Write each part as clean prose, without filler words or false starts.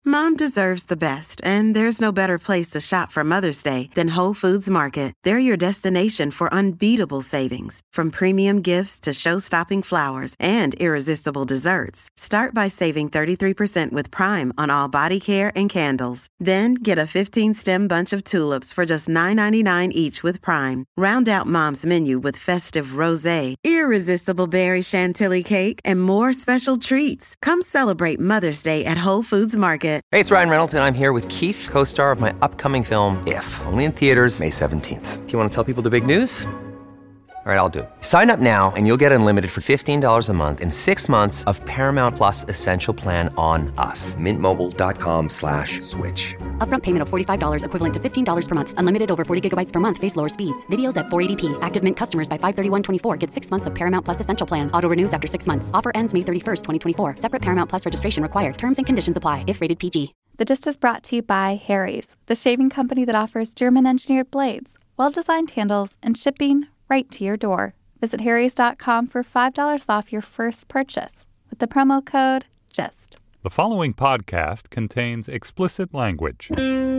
Mom deserves the best, and there's no better place to shop for Mother's Day than Whole Foods Market. They're your destination for unbeatable savings, from premium gifts to show-stopping flowers and irresistible desserts. Start by saving 33% with Prime on all body care and candles. Then get a 15-stem bunch of tulips for just $9.99 each with Prime. Round out Mom's menu with festive rosé, irresistible berry chantilly cake, and more special treats. Come celebrate Mother's Day at Whole Foods Market. Hey, it's Ryan Reynolds, and I'm here with Keith, co-star of my upcoming film, If, only in theaters May 17th. Do you want to tell people the big news? All right, I'll do it. Sign up now and you'll get unlimited for $15 a month and 6 months of Paramount Plus Essential Plan on us. MintMobile.com/switch. Upfront payment of $45 equivalent to $15 per month. Unlimited over 40 gigabytes per month. Face lower speeds. Videos at 480p. Active Mint customers by 531.24 get 6 months of Paramount Plus Essential Plan. Auto renews after 6 months. Offer ends May 31st, 2024. Separate Paramount Plus registration required. Terms and conditions apply if rated PG. The Gist is brought to you by Harry's, the shaving company that offers German-engineered blades, well-designed handles, and shipping right to your door. Visit harrys.com for $5 off your first purchase with the promo code GIST. The following podcast contains explicit language.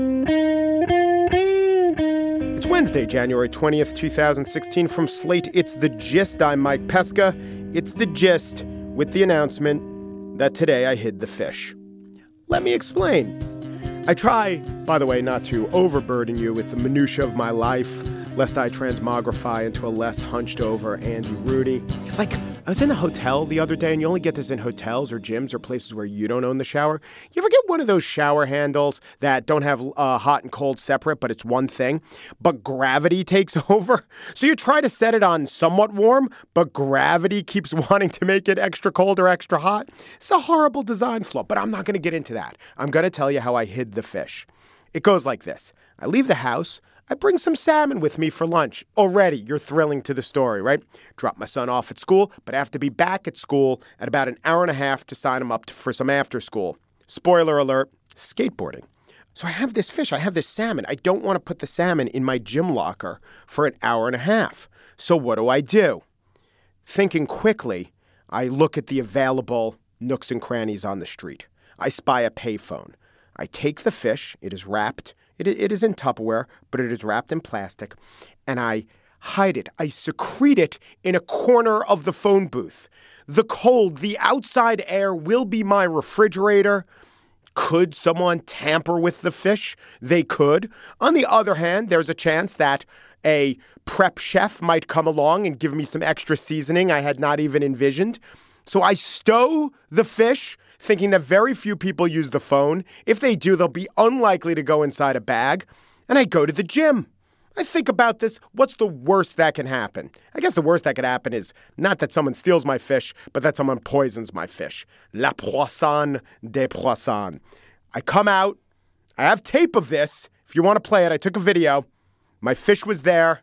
It's Wednesday, January 20th, 2016. From Slate, it's The Gist. I'm Mike Pesca. It's The Gist with the announcement that today I hid the fish. Let me explain. I try, by the way, not to overburden you with the minutiae of my life, lest I transmogrify into a less hunched over Andy Rooney. Like, I was in a hotel the other day, and you only get this in hotels or gyms or places where you don't own the shower. You ever get one of those shower handles that don't have hot and cold separate, but it's one thing, but gravity takes over? So you try to set it on somewhat warm, but gravity keeps wanting to make it extra cold or extra hot. It's a horrible design flaw, but I'm not going to get into that. I'm going to tell you how I hid the fish. It goes like this. I leave the house. I bring some salmon with me for lunch. Already, you're thrilling to the story, right? Drop my son off at school, but I have to be back at school at about an hour and a half to sign him up for some after school. Spoiler alert, skateboarding. So I have this fish, I have this salmon. I don't want to put the salmon in my gym locker for an hour and a half. So what do? Thinking quickly, I look at the available nooks and crannies on the street. I spy a payphone. I take the fish, it is wrapped. It is in Tupperware, but it is wrapped in plastic, and I hide it. I secrete it in a corner of the phone booth. The cold, the outside air will be my refrigerator. Could someone tamper with the fish? They could. On the other hand, there's a chance that a prep chef might come along and give me some extra seasoning I had not even envisioned. So I stow the fish, thinking that very few people use the phone. If they do, they'll be unlikely to go inside a bag. And I go to the gym. I think about this. What's the worst that can happen? I guess the worst that could happen is not that someone steals my fish, but that someone poisons my fish. La poisson des poissons. I come out. I have tape of this. If you want to play it, I took a video. My fish was there.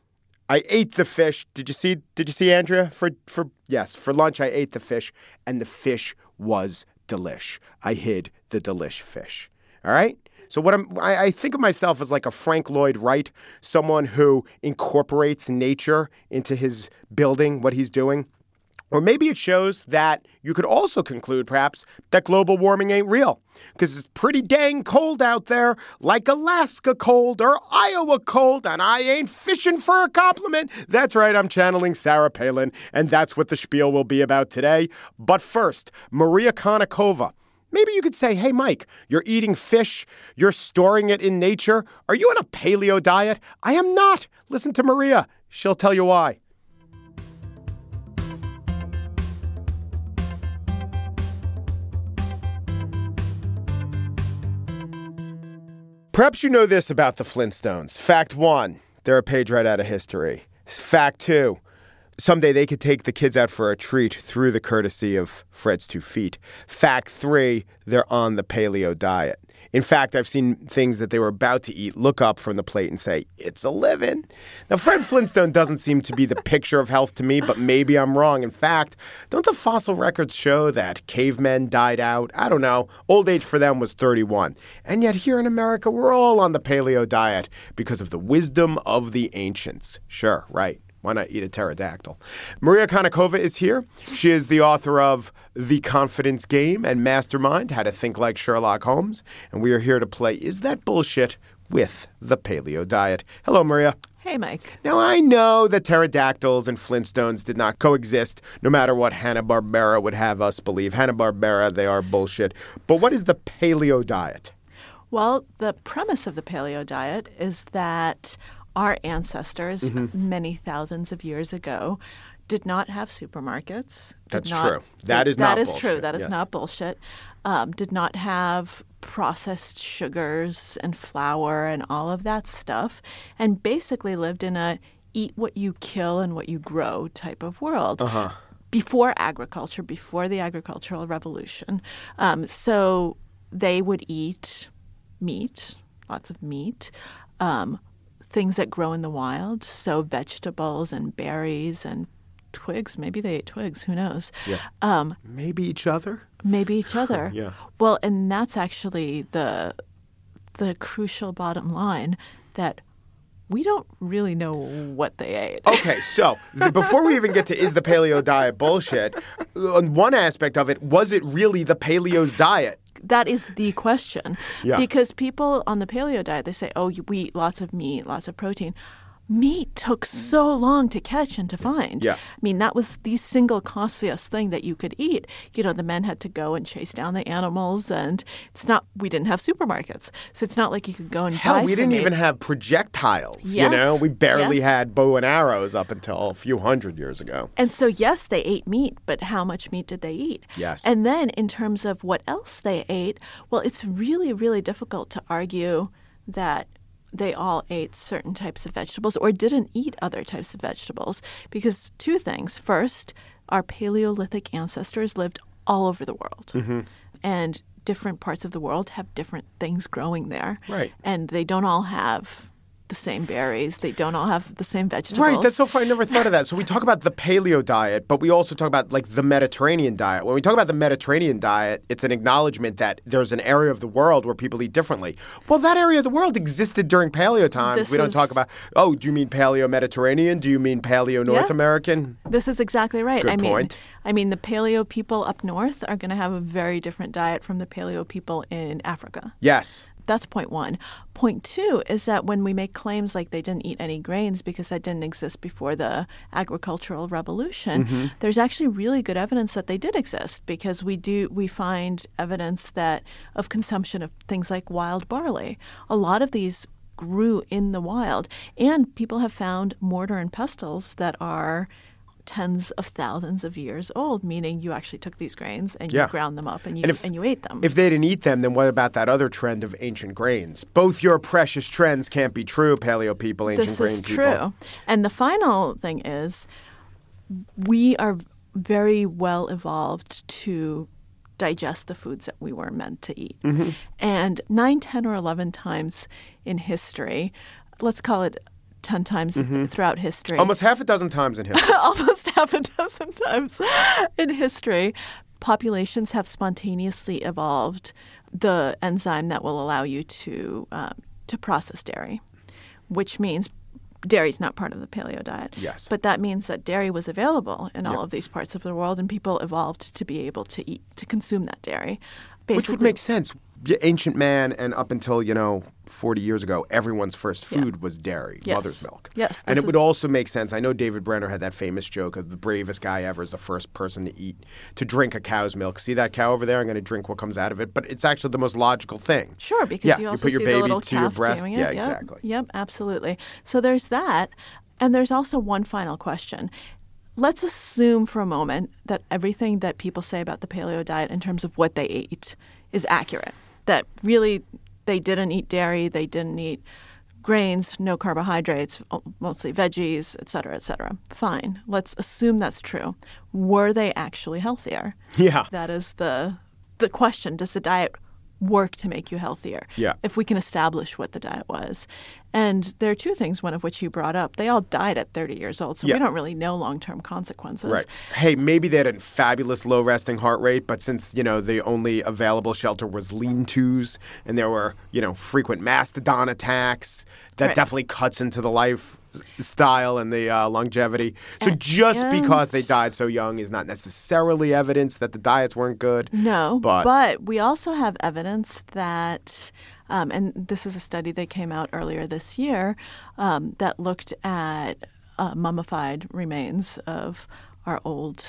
I ate the fish. Did you see Andrea? For lunch I ate the fish, and the fish was delish. I hid the delish fish. All right? So I think of myself as like a Frank Lloyd Wright, someone who incorporates nature into his building, what he's doing. Or maybe it shows that you could also conclude, perhaps, that global warming ain't real. Because it's pretty dang cold out there, like Alaska cold or Iowa cold, and I ain't fishing for a compliment. That's right, I'm channeling Sarah Palin, and that's what the spiel will be about today. But first, Maria Konnikova. Maybe you could say, hey, Mike, you're eating fish, you're storing it in nature. Are you on a paleo diet? I am not. Listen to Maria. She'll tell you why. Perhaps you know this about the Flintstones. Fact 1, they're a page right out of history. Fact 2, someday they could take the kids out for a treat through the courtesy of Fred's 2 feet. Fact 3, they're on the paleo diet. In fact, I've seen things that they were about to eat, look up from the plate and say, it's a living. Now, Fred Flintstone doesn't seem to be the picture of health to me, but maybe I'm wrong. In fact, don't the fossil records show that cavemen died out? I don't know. Old age for them was 31. And yet here in America, we're all on the paleo diet because of the wisdom of the ancients. Sure, right. Why not eat a pterodactyl? Maria Konnikova is here. She is the author of The Confidence Game and Mastermind, How to Think Like Sherlock Holmes. And we are here to play Is That Bullshit with the Paleo Diet. Hello, Maria. Hey, Mike. Now, I know that pterodactyls and Flintstones did not coexist, no matter what Hanna-Barbera would have us believe. Hanna-Barbera, they are bullshit. But what is the Paleo Diet? Well, the premise of the Paleo Diet is that our ancestors, many thousands of years ago, did not have supermarkets. That's true. That is not bullshit. True. That is not bullshit. Did not have processed sugars and flour and all of that stuff, and basically lived in a eat what you kill and what you grow type of world. Before agriculture, before the agricultural revolution. So they would eat meat, lots of meat, things that grow in the wild, so vegetables and berries and twigs. Maybe they ate twigs. Who knows? Yeah. Maybe each other? Maybe each other. Yeah. Well, and that's actually the crucial bottom line, that we don't really know what they ate. Okay, so before we even get to is the paleo diet bullshit, on one aspect of it, was it really the paleo's diet? That is the question. Yeah. Because people on the paleo diet, they say, oh, we eat lots of meat, lots of protein. Meat took so long to catch and to find. Yeah. I mean, that was the single costliest thing that you could eat. You know, the men had to go and chase down the animals, and we didn't have supermarkets. So it's not like you could go and buy some Hell, we didn't meat. even have projectiles, Yes. you know? We barely Yes. had bow and arrows up until a few hundred years ago. And so, yes, they ate meat, but how much meat did they eat? Yes. And then in terms of what else they ate, well, it's really, really difficult to argue that they all ate certain types of vegetables or didn't eat other types of vegetables, because two things. First, our Paleolithic ancestors lived all over the world. And different parts of the world have different things growing there. Right. And they don't all have the same berries. They don't all have the same vegetables. Right, that's so funny. I never thought of that. So we talk about the paleo diet, but we also talk about like the Mediterranean diet. When we talk about the Mediterranean diet, it's an acknowledgement that there's an area of the world where people eat differently. Well, that area of the world existed during paleo times. We don't talk about, oh, do you mean paleo Mediterranean? Do you mean paleo North American? This is exactly right. Good point. I mean, the paleo people up north are going to have a very different diet from the paleo people in Africa. Yes. That's point one. Point two is that when we make claims like they didn't eat any grains because that didn't exist before the agricultural revolution, there's actually really good evidence that they did exist, because we find evidence of consumption of things like wild barley. A lot of these grew in the wild, and people have found mortar and pestles that are tens of thousands of years old, meaning you actually took these grains and you ground them up and you ate them. If they didn't eat them, then what about that other trend of ancient grains? Both your precious trends can't be true, paleo people, ancient grain people. This is true. And the final thing is, we are very well evolved to digest the foods that we were meant to eat. And 9, 10, or 11 times in history, let's call it 10 times throughout history. Almost half a dozen times in history. Almost half a dozen times in history, populations have spontaneously evolved the enzyme that will allow you to process dairy, which means dairy is not part of the paleo diet. Yes. But that means that dairy was available in all of these parts of the world, and people evolved to be able to consume that dairy. Which would make sense. Ancient man, and up until, 40 years ago, everyone's first food was dairy, mother's milk. Yes. And it would also make sense. I know David Brenner had that famous joke of the bravest guy ever is the first person to drink a cow's milk. See that cow over there? I'm going to drink what comes out of it. But it's actually the most logical thing. Sure, because you also put your see baby the little to your calf breast. doing it. Yeah, exactly. Yep, absolutely. So there's that. And there's also one final question. Let's assume for a moment that everything that people say about the paleo diet in terms of what they ate is accurate. That really they didn't eat dairy, they didn't eat grains, no carbohydrates, mostly veggies, et cetera, et cetera. Fine. Let's assume that's true. Were they actually healthier? Yeah. That is the question. Does the diet work to make you healthier? Yeah. If we can establish what the diet was. And there are two things, one of which you brought up. They all died at 30 years old, so we don't really know long-term consequences. Right. Hey, maybe they had a fabulous low resting heart rate, but since, the only available shelter was lean-tos and there were, frequent mastodon attacks, that definitely cuts into the life style and the longevity. So just because they died so young is not necessarily evidence that the diets weren't good. No, but we also have evidence that, and this is a study that came out earlier this year that looked at mummified remains of our old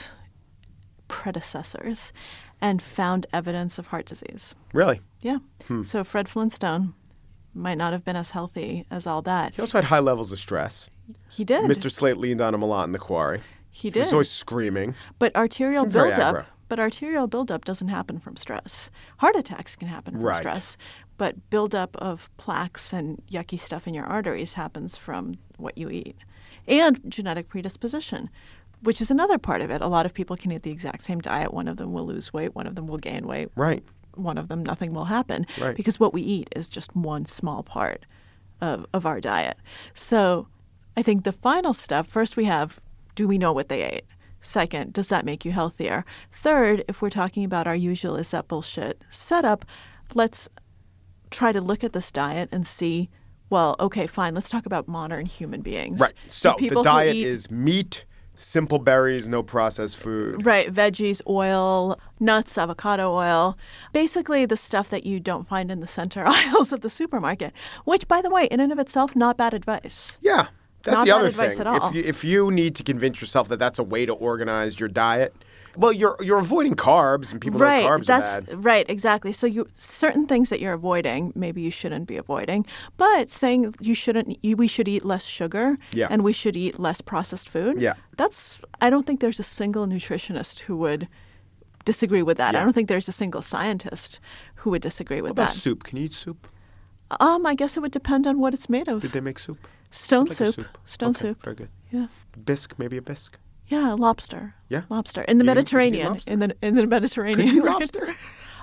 predecessors and found evidence of heart disease. Really? Yeah. So Fred Flintstone might not have been as healthy as all that. He also had high levels of stress. He did. Mr. Slate leaned on him a lot in the quarry. He did. He was always screaming. But arterial Seemed very buildup. aggro. But arterial buildup doesn't happen from stress. Heart attacks can happen from stress, but buildup of plaques and yucky stuff in your arteries happens from what you eat, and genetic predisposition, which is another part of it. A lot of people can eat the exact same diet. One of them will lose weight. One of them will gain weight. Right. One of them, nothing will happen. Right. Because what we eat is just one small part of our diet. So I think the final step, first we have, do we know what they ate? Second, does that make you healthier? Third, if we're talking about our usual is that bullshit setup, let's try to look at this diet and see, well, okay, fine, let's talk about modern human beings. Right. So the diet eat, is meat, simple berries, no processed food. Right. Veggies, oil, nuts, avocado oil. Basically the stuff that you don't find in the center aisles of the supermarket, which, by the way, in and of itself, not bad advice. Yeah. That's Not the bad other advice thing. at all. If you need to convince yourself that that's a way to organize your diet, well, you're avoiding carbs, and people know carbs are bad. Right, exactly. So certain things that you're avoiding, maybe you shouldn't be avoiding. But saying we should eat less sugar, and we should eat less processed food. Yeah. I don't think there's a single nutritionist who would disagree with that. Yeah. I don't think there's a single scientist who would disagree with What about that. soup? Can you eat soup? I guess it would depend on what it's made of. Did they make soup? Stone Like a soup. Stone Okay, soup. Very good. Yeah. Bisque, maybe a bisque. Yeah, lobster. Yeah? Lobster. In the You can eat Mediterranean. lobster? In the Mediterranean. Could you eat right? lobster?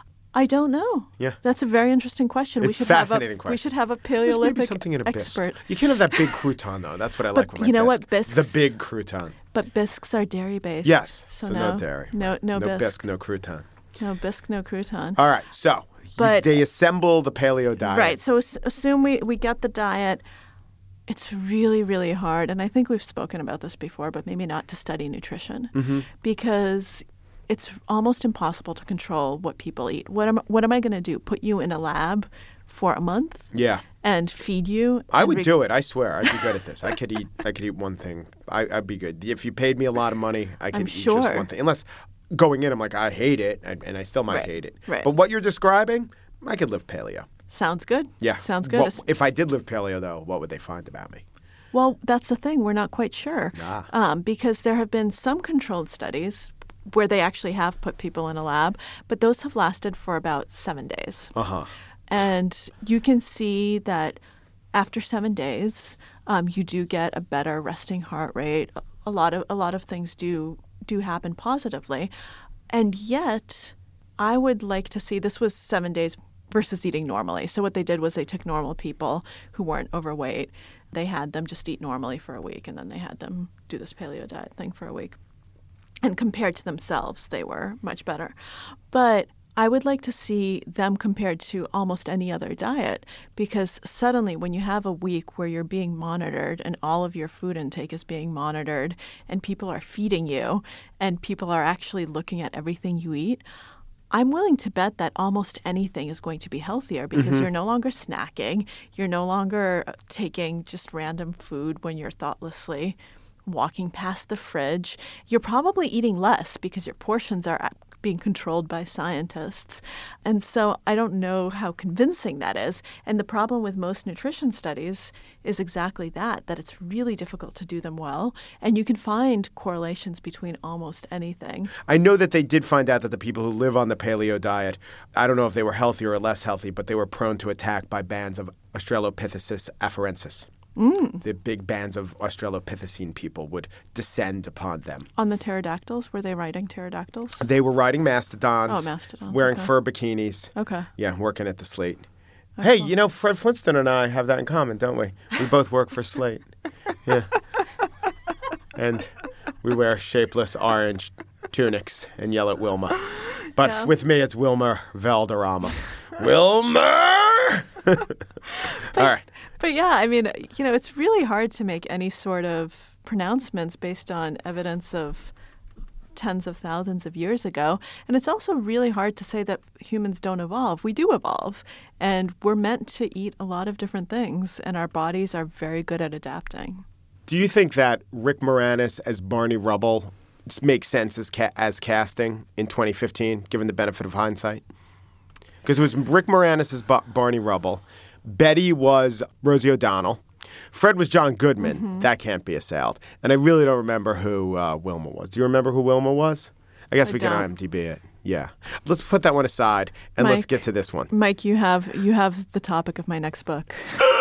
I don't know. Yeah. That's a very interesting question. It's a fascinating question. We should have a There's Paleolithic maybe something in a expert. bisque. You can't have that big crouton, though. That's what I But like with my you know bisque. what? Bisques- The big crouton. But bisques are dairy-based. Yes. So, no dairy. No bisque. bisque, no crouton. No bisque, no crouton. All right. So But- they assemble the paleo diet. Right. So assume we get the diet. It's really, really hard. And I think we've spoken about this before, but maybe not to study nutrition. Because it's almost impossible to control what people eat. What am I going to do? Put you in a lab for a month? Yeah. And feed you? I would do it. I swear. I'd be good at this. I could eat one thing. I'd be good. If you paid me a lot of money, I could eat just one thing. Unless going in, I'm like, I hate it, and I still might hate it. Right. But what you're describing, I could live paleo. Sounds good. Yeah. Sounds good. If I did live paleo, though, what would they find about me? Well, that's the thing. We're not quite sure. Because there have been some controlled studies where they actually have put people in a lab, but those have lasted for about 7 days. Uh-huh. And you can see that after 7 days, you do get a better resting heart rate. A lot of things do happen positively. And yet, I would like to see, this was 7 days versus eating normally. So what they did was they took normal people who weren't overweight. They had them just eat normally for a week, and then they had them do this paleo diet thing for a week. And compared to themselves, they were much better. But I would like to see them compared to almost any other diet, because suddenly when you have a week where you're being monitored and all of your food intake is being monitored and people are feeding you and people are actually looking at everything you eat, I'm willing to bet that almost anything is going to be healthier because you're no longer snacking. You're no longer taking just random food when you're thoughtlessly walking past the fridge. You're probably eating less because your portions are being controlled by scientists. And so I don't know how convincing that is. And the problem with most nutrition studies is exactly that it's really difficult to do them well. And you can find correlations between almost anything. I know that they did find out that the people who live on the paleo diet, I don't know if they were healthier or less healthy, but they were prone to attack by bands of Australopithecus afarensis. The big bands of Australopithecine people would descend upon them. On the pterodactyls? Were they riding pterodactyls? They were riding mastodons. Oh, mastodons. Wearing okay. fur bikinis. Okay. Yeah, working at the Slate. Hey, you know, Fred Flintstone and I have that in common, don't we? We both work for Slate. Yeah. And we wear shapeless orange tunics and yell at Wilma. But with me, it's Wilmer Valderrama. Wilmer! All right. But yeah, I mean, it's really hard to make any sort of pronouncements based on evidence of tens of thousands of years ago. And it's also really hard to say that humans don't evolve. We do evolve. And we're meant to eat a lot of different things. And our bodies are very good at adapting. Do you think that Rick Moranis as Barney Rubble makes sense as casting in 2015, given the benefit of hindsight? Because it was Rick Moranis as Barney Rubble. Betty was Rosie O'Donnell. Fred was John Goodman. Mm-hmm. That can't be assailed. And I really don't remember who Wilma was. Do you remember who Wilma was? I guess we can IMDb it. Yeah. Let's put that one aside and let's get to this one. Mike, you have the topic of my next book.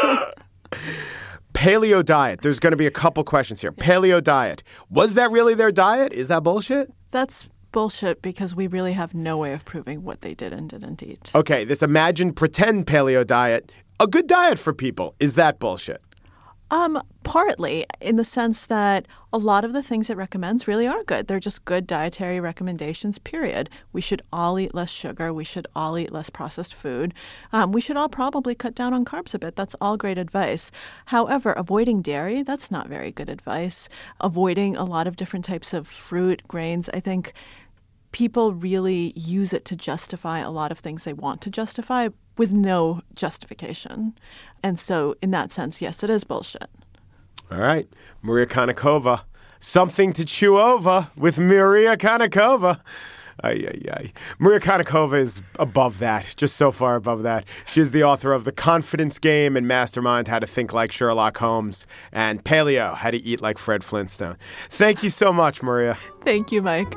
Paleo diet. There's going to be a couple questions here. Paleo diet. Was that really their diet? Is that bullshit? That's bullshit because we really have no way of proving what they did and didn't eat. Okay, this imagined pretend paleo diet, a good diet for people. Is that bullshit? Partly, in the sense that a lot of the things it recommends really are good. They're just good dietary recommendations, period. We should all eat less sugar. We should all eat less processed food. We should all probably cut down on carbs a bit. That's all great advice. However, avoiding dairy, that's not very good advice. Avoiding a lot of different types of fruit, grains, I think people really use it to justify a lot of things they want to justify with no justification. And so in that sense, yes, it is bullshit. All right. Maria Konnikova. Something to chew over with Maria Konnikova. Maria Konnikova is above that, just so far above that. She's the author of The Confidence Game and Mastermind, How to Think Like Sherlock Holmes, and Paleo, How to Eat Like Fred Flintstone. Thank you so much, Maria. Thank you, Mike.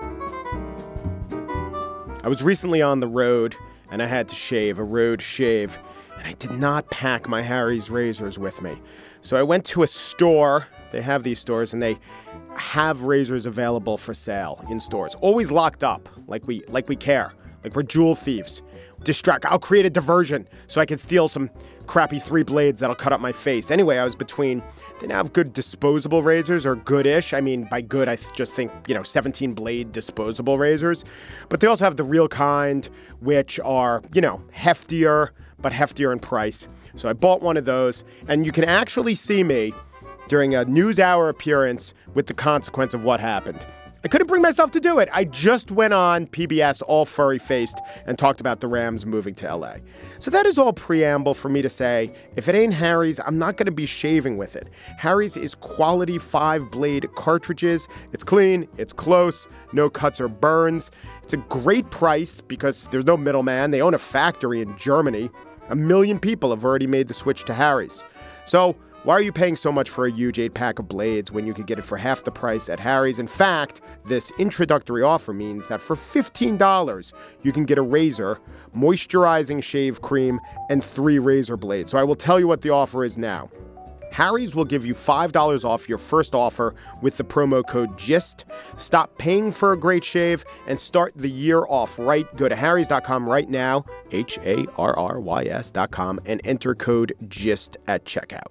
I was recently on the road, and I had to shave, a road shave, and I did not pack my Harry's razors with me. So I went to a store. They have these stores, and they have razors available for sale in stores. Always locked up, like we care, like we're jewel thieves. I'll create a diversion so I can steal some crappy 3 blades that'll cut up my face. Anyway, I was between. They now have good disposable razors, or goodish. I mean, by good, I just think 17 blade disposable razors. But they also have the real kind, which are heftier, but heftier in price. So I bought one of those, and you can actually see me during a NewsHour appearance with the consequence of what happened. I couldn't bring myself to do it. I just went on PBS all furry-faced and talked about the Rams moving to L.A. So that is all preamble for me to say, if it ain't Harry's, I'm not going to be shaving with it. Harry's is quality 5-blade cartridges. It's clean, it's close, no cuts or burns. It's a great price because there's no middleman. They own a factory in Germany. 1 million people have already made the switch to Harry's. So why are you paying so much for a huge 8-pack of blades when you could get it for half the price at Harry's? In fact, this introductory offer means that for $15, you can get a razor, moisturizing shave cream, and 3 razor blades. So I will tell you what the offer is now. Harry's will give you $5 off your first offer with the promo code GIST. Stop paying for a great shave and start the year off right. Go to harrys.com right now, HARRYS.com, and enter code GIST at checkout.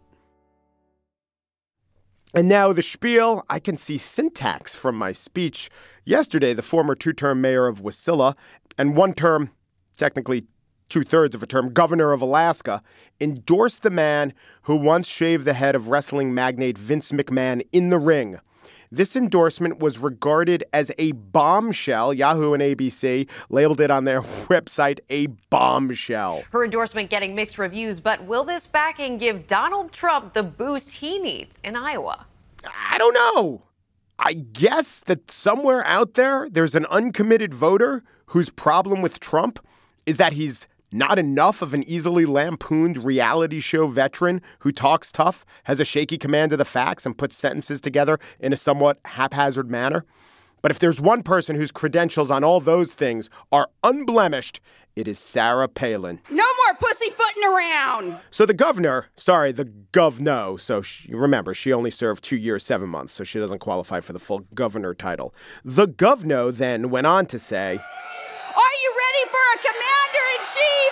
And now the spiel. I can see syntax from my speech yesterday. The former 2-term mayor of Wasilla and 1-term, technically 2/3 of a term, governor of Alaska, endorsed the man who once shaved the head of wrestling magnate Vince McMahon in the ring. This endorsement was regarded as a bombshell. Yahoo and ABC labeled it on their website a bombshell. Her endorsement getting mixed reviews, but will this backing give Donald Trump the boost he needs in Iowa? I don't know. I guess that somewhere out there's an uncommitted voter whose problem with Trump is that he's not enough of an easily lampooned reality show veteran who talks tough, has a shaky command of the facts, and puts sentences together in a somewhat haphazard manner. But if there's one person whose credentials on all those things are unblemished, it is Sarah Palin. No more pussyfooting around. So the govno, so remember, she only served 2 years, 7 months, so she doesn't qualify for the full governor title. The govno then went on to say, are you ready for a commander-in-chief?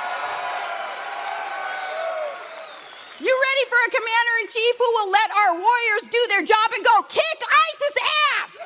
You ready for a commander-in-chief who will let our warriors do their job and go kick ISIS ass?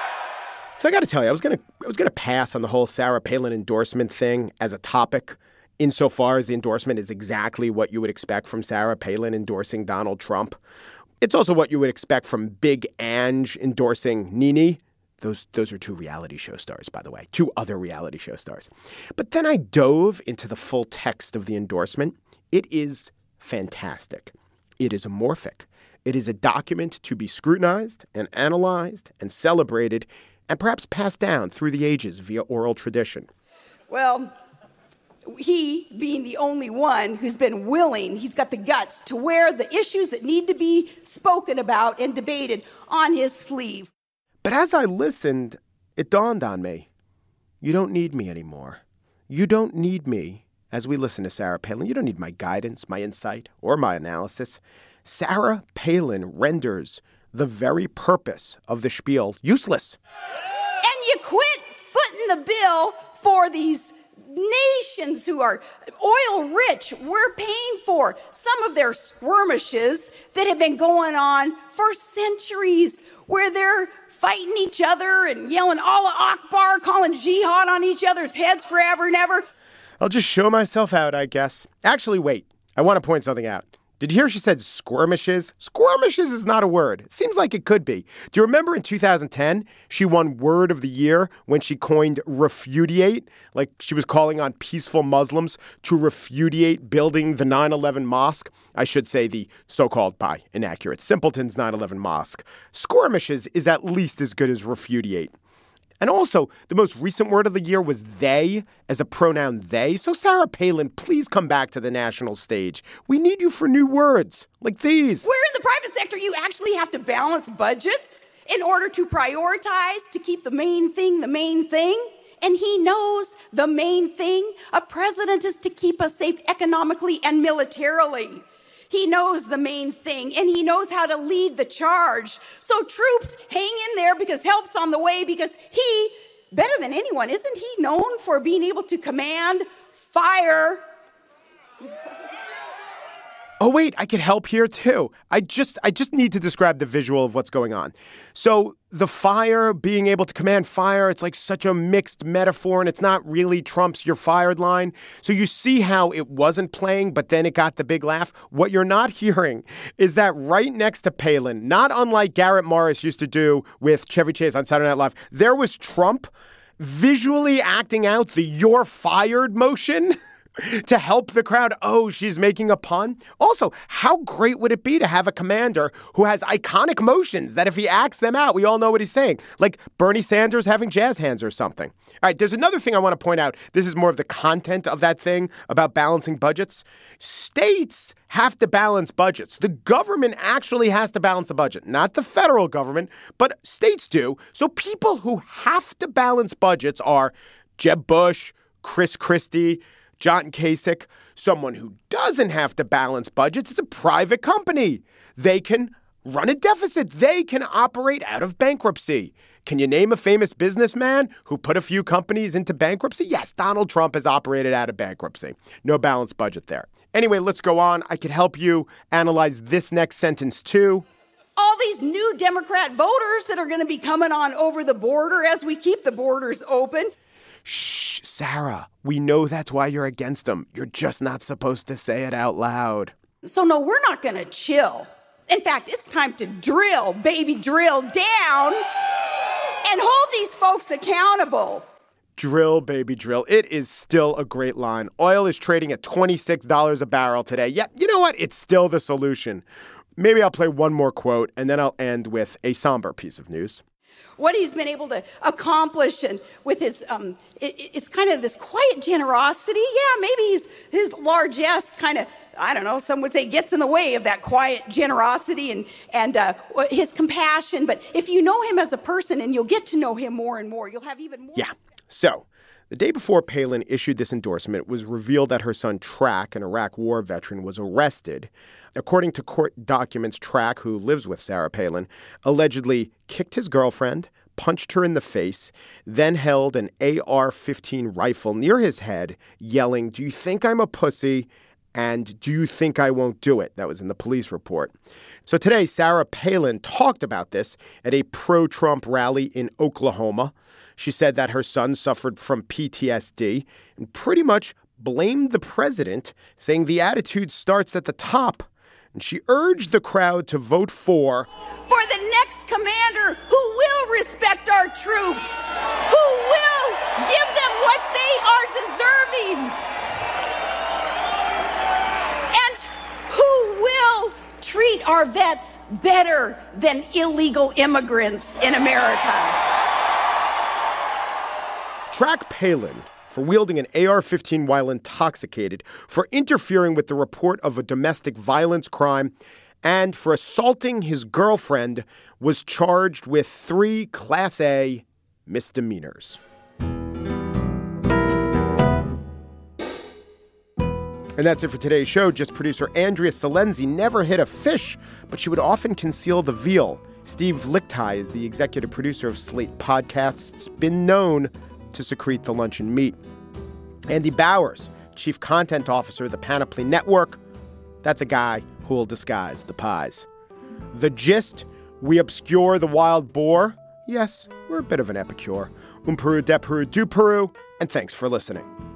So I got to tell you, I was gonna pass on the whole Sarah Palin endorsement thing as a topic insofar as the endorsement is exactly what you would expect from Sarah Palin endorsing Donald Trump. It's also what you would expect from Big Ange endorsing Nene. Those are two reality show stars, by the way, two other reality show stars. But then I dove into the full text of the endorsement. It is fantastic. It is amorphic. It is a document to be scrutinized and analyzed and celebrated and perhaps passed down through the ages via oral tradition. Well, he being the only one who's been willing, he's got the guts to wear the issues that need to be spoken about and debated on his sleeve. But as I listened, it dawned on me, you don't need me anymore. You don't need me as we listen to Sarah Palin. You don't need my guidance, my insight, or my analysis. Sarah Palin renders the very purpose of the spiel useless. And you quit footing the bill for these nations who are oil rich. We're paying for some of their skirmishes that have been going on for centuries, where they're fighting each other and yelling Allah Akbar, calling jihad on each other's heads forever and ever. I'll just show myself out, I guess. Actually, wait. I want to point something out. Did you hear she said skirmishes? Skirmishes is not a word. It seems like it could be. Do you remember in 2010, she won Word of the Year when she coined refudiate? Like she was calling on peaceful Muslims to refudiate building the 9/11 mosque. I should say the so-called, by inaccurate, simpletons 9/11 mosque. Skirmishes is at least as good as refudiate. And also, the most recent word of the year was they, as a pronoun they. So Sarah Palin, please come back to the national stage. We need you for new words like these. Where in the private sector you actually have to balance budgets in order to prioritize, to keep the main thing the main thing. And he knows the main thing. A president is to keep us safe economically and militarily. He knows the main thing, and he knows how to lead the charge. So troops, hang in there because help's on the way, because he, better than anyone, isn't he known for being able to command fire? Oh, wait, I could help here, too. I just need to describe the visual of what's going on. So the fire, being able to command fire, it's like such a mixed metaphor, and it's not really Trump's "you're fired" line. So you see how it wasn't playing, but then it got the big laugh. What you're not hearing is that right next to Palin, not unlike Garrett Morris used to do with Chevy Chase on Saturday Night Live, there was Trump visually acting out the "you're fired" motion to help the crowd. Oh, she's making a pun. Also, how great would it be to have a commander who has iconic motions that if he acts them out, we all know what he's saying, like Bernie Sanders having jazz hands or something. All right, there's another thing I want to point out. This is more of the content of that thing about balancing budgets. States have to balance budgets. The government actually has to balance the budget, not the federal government, but states do. So people who have to balance budgets are Jeb Bush, Chris Christie, John Kasich. Someone who doesn't have to balance budgets is a private company. They can run a deficit. They can operate out of bankruptcy. Can you name a famous businessman who put a few companies into bankruptcy? Yes, Donald Trump has operated out of bankruptcy. No balanced budget there. Anyway, let's go on. I could help you analyze this next sentence too. All these new Democrat voters that are going to be coming on over the border as we keep the borders open. Shh, Sarah, we know that's why you're against them. You're just not supposed to say it out loud. So no, we're not going to chill. In fact, it's time to drill, baby, drill down and hold these folks accountable. Drill, baby, drill. It is still a great line. Oil is trading at $26 a barrel today. Yeah, you know what? It's still the solution. Maybe I'll play one more quote, and then I'll end with a somber piece of news. What he's been able to accomplish and with his, it's kind of this quiet generosity. Yeah, maybe his largesse kind of, I don't know, some would say gets in the way of that quiet generosity and his compassion. But if you know him as a person and you'll get to know him more and more, you'll have even more. Yeah. So the day before Palin issued this endorsement, it was revealed that her son Track, an Iraq war veteran, was arrested. According to court documents, Track, who lives with Sarah Palin, allegedly kicked his girlfriend, punched her in the face, then held an AR-15 rifle near his head, yelling, "Do you think I'm a pussy? And do you think I won't do it?" That was in the police report. So today, Sarah Palin talked about this at a pro-Trump rally in Oklahoma. She said that her son suffered from PTSD and pretty much blamed the president, saying the attitude starts at the top. And she urged the crowd to vote for the next commander who will respect our troops, who will give them what they are deserving, and who will treat our vets better than illegal immigrants in America. Track Palin for wielding an AR-15 while intoxicated, for interfering with the report of a domestic violence crime, and for assaulting his girlfriend, was charged with 3 Class A misdemeanors. And that's it for today's show. Just producer Andrea Salenzi never hit a fish, but she would often conceal the veal. Steve Lichtai is the executive producer of Slate Podcasts, been known to secrete the luncheon meat. Andy Bowers, chief content officer of the Panoply Network. That's a guy who will disguise the pies. The Gist, we obscure the wild boar. Yes, we're a bit of an epicure. Peru, de Peru, du Peru, and thanks for listening.